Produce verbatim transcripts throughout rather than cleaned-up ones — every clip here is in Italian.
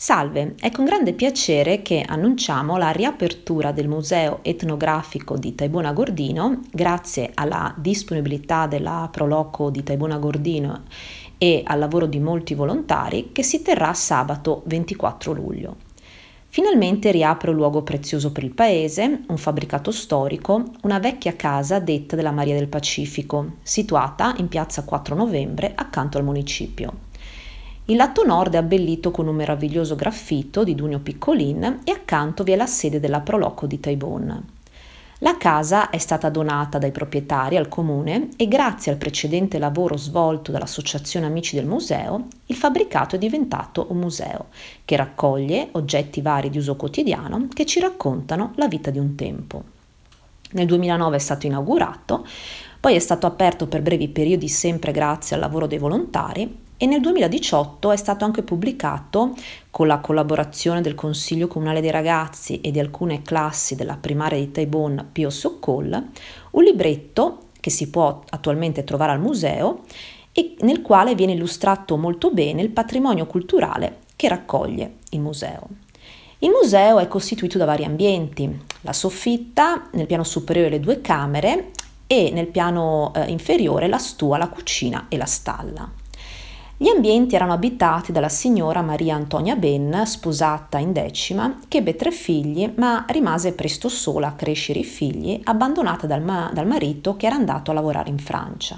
Salve, è con grande piacere che annunciamo la riapertura del Museo Etnografico di Taibona Gordino grazie alla disponibilità della Proloco di Taibona Gordino e al lavoro di molti volontari che si terrà sabato ventiquattro luglio. Finalmente riapre un luogo prezioso per il paese, un fabbricato storico, una vecchia casa detta della Maria del Pacifico, situata in piazza quattro novembre accanto al municipio. Il lato nord è abbellito con un meraviglioso graffito di Dunio Piccolin e accanto vi è la sede della Proloco di Taibon. La casa è stata donata dai proprietari al comune e grazie al precedente lavoro svolto dall'Associazione Amici del Museo, il fabbricato è diventato un museo che raccoglie oggetti vari di uso quotidiano che ci raccontano la vita di un tempo. Nel duemilanove è stato inaugurato, poi è stato aperto per brevi periodi sempre grazie al lavoro dei volontari e nel duemiladiciotto è stato anche pubblicato, con la collaborazione del Consiglio Comunale dei Ragazzi e di alcune classi della primaria di Taibon Pio Soccol, un libretto che si può attualmente trovare al museo e nel quale viene illustrato molto bene il patrimonio culturale che raccoglie il museo. Il museo è costituito da vari ambienti: la soffitta, nel piano superiore le due camere e nel piano eh, inferiore la stua, la cucina e la stalla. Gli ambienti erano abitati dalla signora Maria Antonia Ben, sposata in decima, che ebbe tre figli ma rimase presto sola a crescere i figli, abbandonata dal, ma- dal marito che era andato a lavorare in Francia.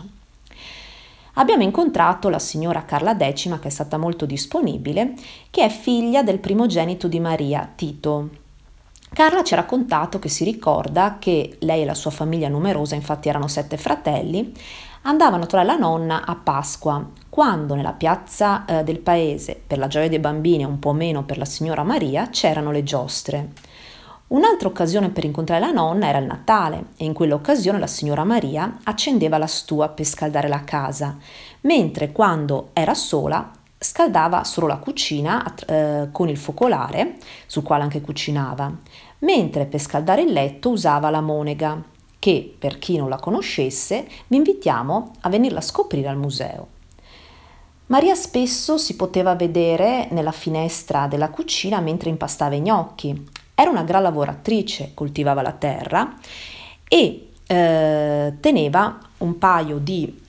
Abbiamo incontrato la signora Carla Decima, che è stata molto disponibile, che è figlia del primogenito di Maria, Tito. Carla ci ha raccontato che si ricorda che lei e la sua famiglia numerosa, infatti erano sette fratelli, andavano a trovare la nonna a Pasqua, quando nella piazza eh, del paese, per la gioia dei bambini e un po' meno per la signora Maria, c'erano le giostre. Un'altra occasione per incontrare la nonna era il Natale e in quell'occasione la signora Maria accendeva la stua per scaldare la casa, mentre quando era sola scaldava solo la cucina eh, con il focolare, sul quale anche cucinava, mentre per scaldare il letto usava la monega, che per chi non la conoscesse vi invitiamo a venirla a scoprire al museo. Maria spesso si poteva vedere nella finestra della cucina mentre impastava i gnocchi. Era una gran lavoratrice, coltivava la terra e eh, teneva un paio di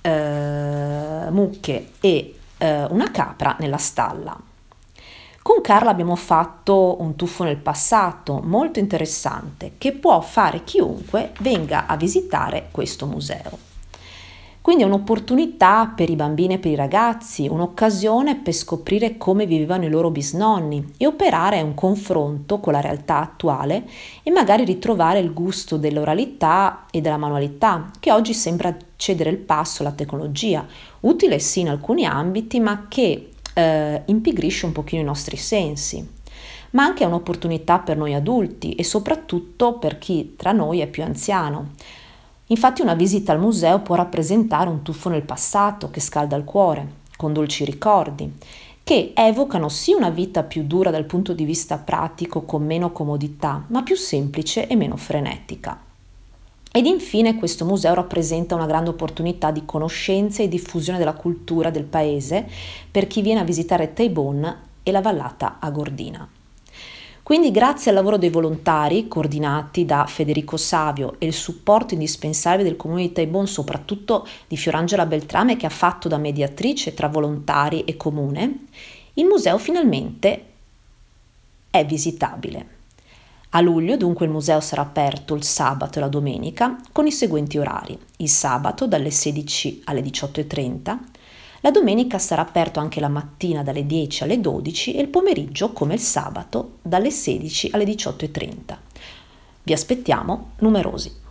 eh, mucche e eh, una capra nella stalla. Con Carla abbiamo fatto un tuffo nel passato molto interessante che può fare chiunque venga a visitare questo museo. Quindi è un'opportunità per i bambini e per i ragazzi, un'occasione per scoprire come vivevano i loro bisnonni e operare un confronto con la realtà attuale e magari ritrovare il gusto dell'oralità e della manualità, che oggi sembra cedere il passo alla tecnologia, utile sì in alcuni ambiti, ma che eh, impigrisce un pochino i nostri sensi. Ma anche è un'opportunità per noi adulti e soprattutto per chi tra noi è più anziano. Infatti una visita al museo può rappresentare un tuffo nel passato che scalda il cuore, con dolci ricordi, che evocano sì una vita più dura dal punto di vista pratico, con meno comodità, ma più semplice e meno frenetica. Ed infine questo museo rappresenta una grande opportunità di conoscenza e diffusione della cultura del paese per chi viene a visitare Taibon e la vallata agordina. Quindi grazie al lavoro dei volontari coordinati da Federico Savio e il supporto indispensabile del comune di Taibon, soprattutto di Fiorangela Beltrame che ha fatto da mediatrice tra volontari e comune, il museo finalmente è visitabile. A luglio dunque il museo sarà aperto il sabato e la domenica con i seguenti orari: il sabato dalle sedici alle diciotto e trenta, la domenica sarà aperto anche la mattina dalle dieci alle dodici e il pomeriggio, come il sabato, dalle sedici alle diciotto e trenta. Vi aspettiamo numerosi.